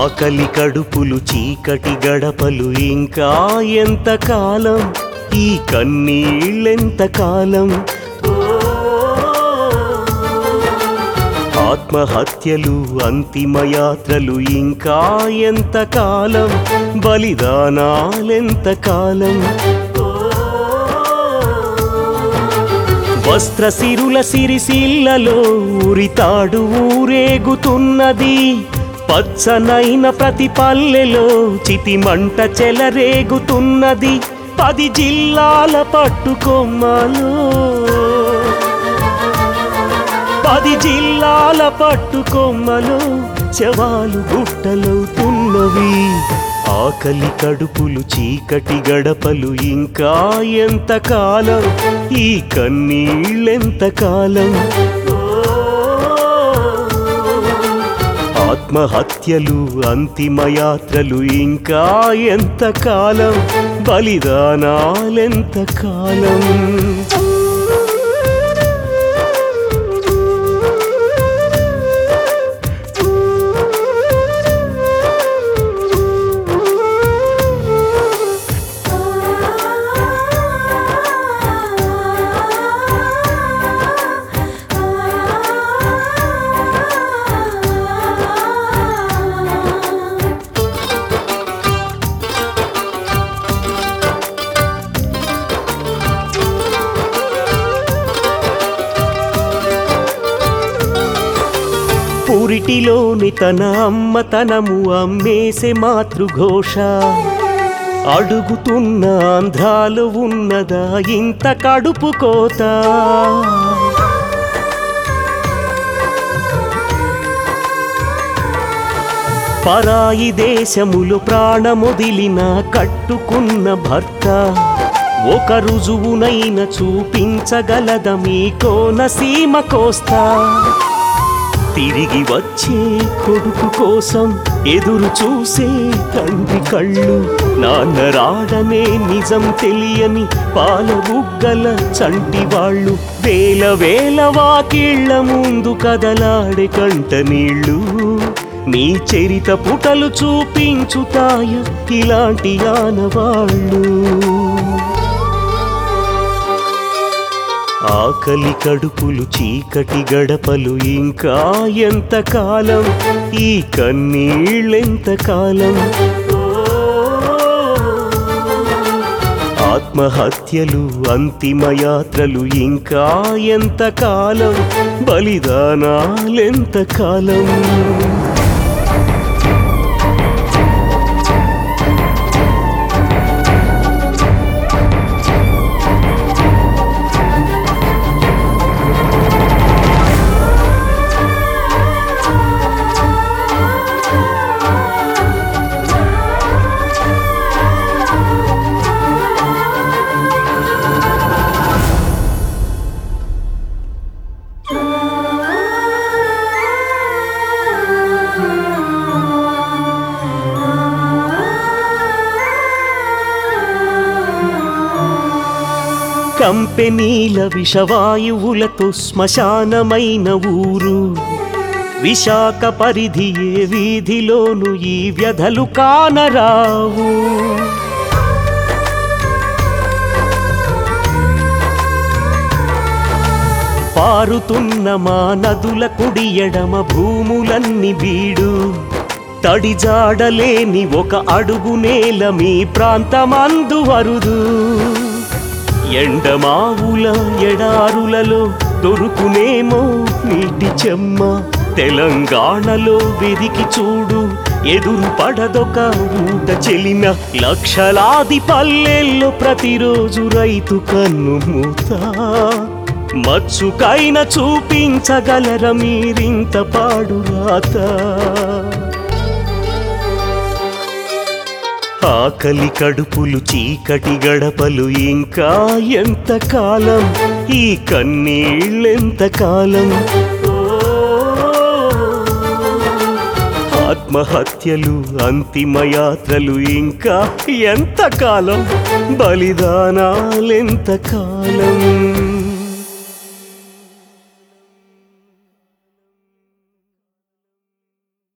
ఆకలి కడుపులు చీకటి గడపలు ఇంకా ఎంతకాలం, ఈ కన్నీళ్ళెంతకాలం, ఆత్మహత్యలు అంతిమయాత్రలు ఇంకా ఎంతకాలం, బలిదానాలెంతకాలం, వస్త్రసిరుల సిరిసిల్లలో ఉరితాడు ఊరేగుతున్నది, పచ్చనైన ప్రతి పల్లెలో చితిమంట చెలరేగుతున్నది, 10 జిల్లాల పట్టుకొమ్మలో 10 జిల్లాల పట్టుకొమ్మలో శవాలు గుట్టలవుతున్నవి. ఆకలి కడుపులు చీకటి గడపలు ఇంకా ఎంతకాలం, ఈ కన్నీళ్ళెంతకాలం, ఆత్మహత్యలు అంతిమయాత్రలు ఇంకా ఎంతకాలం, బలిదానాలెంతకాలం. పురిటిలోని తన అమ్మతనము అమ్మేసే మాతృఘోష, అడుగుతున్న ఆంధ్రాలు ఉన్నదా ఇంత కడుపు కోత. పరాయి దేశములు ప్రాణమొదిలిన కట్టుకున్న భర్త, ఒక రుజువునైన చూపించగలద మీ కోనసీమ కోస్తా. తిరిగి వచ్చే కొడుకు కోసం ఎదురు చూసే తండ్రి కళ్ళు, నాన్న రాడనే నిజం తెలియని పాలబుగ్గల చంటి వాళ్ళు, వేల వేల వాకిళ్ల ముందు కదలాడే కంట నీళ్ళు, నీ చరిత పుటలు చూపించుతాయ ఇలాంటి ఆనవాళ్ళు. ఆకలి కడుపులు చీకటి గడపలు ఇంకా ఎంతకాలం, ఈ కన్నీళ్ళెంతకాలం, ఆత్మహత్యలు అంతిమయాత్రలు ఇంకా ఎంతకాలం, బలిదానాలెంతకాలం. కంపెనీల విషవాయువులతో శ్మశానమైన ఊరు, విశాఖ పరిధి ఏ వీధిలోను ఈ వ్యధలు కానరావు. పారుతున్న మా నదుల కుడి ఎడమ భూములన్నీ బీడు, తడి జాడలేని ఒక అడుగు నేల మీ ప్రాంతమందు వరుదు. ఎండమావుల ఎడారులలో దొరుకునేమో నీటి చెమ్మ, తెలంగాణలో వెదికి చూడు ఎదురు పడదొక ఊట చెలిన. లక్షలాది పల్లెల్లో ప్రతిరోజు రైతు కన్ను మూత, మచ్చుకైన చూపించగలర మీరింత పాడు రాత. ఆకలి కడుపులు చీకటి గడపలు ఇంకా ఎంతకాలం, ఈ కన్నీళ్ళెంతకాలం, ఆత్మహత్యలు అంతిమయాత్రలు ఇంకా ఎంతకాలం, బలిదానాలెంతకాలం.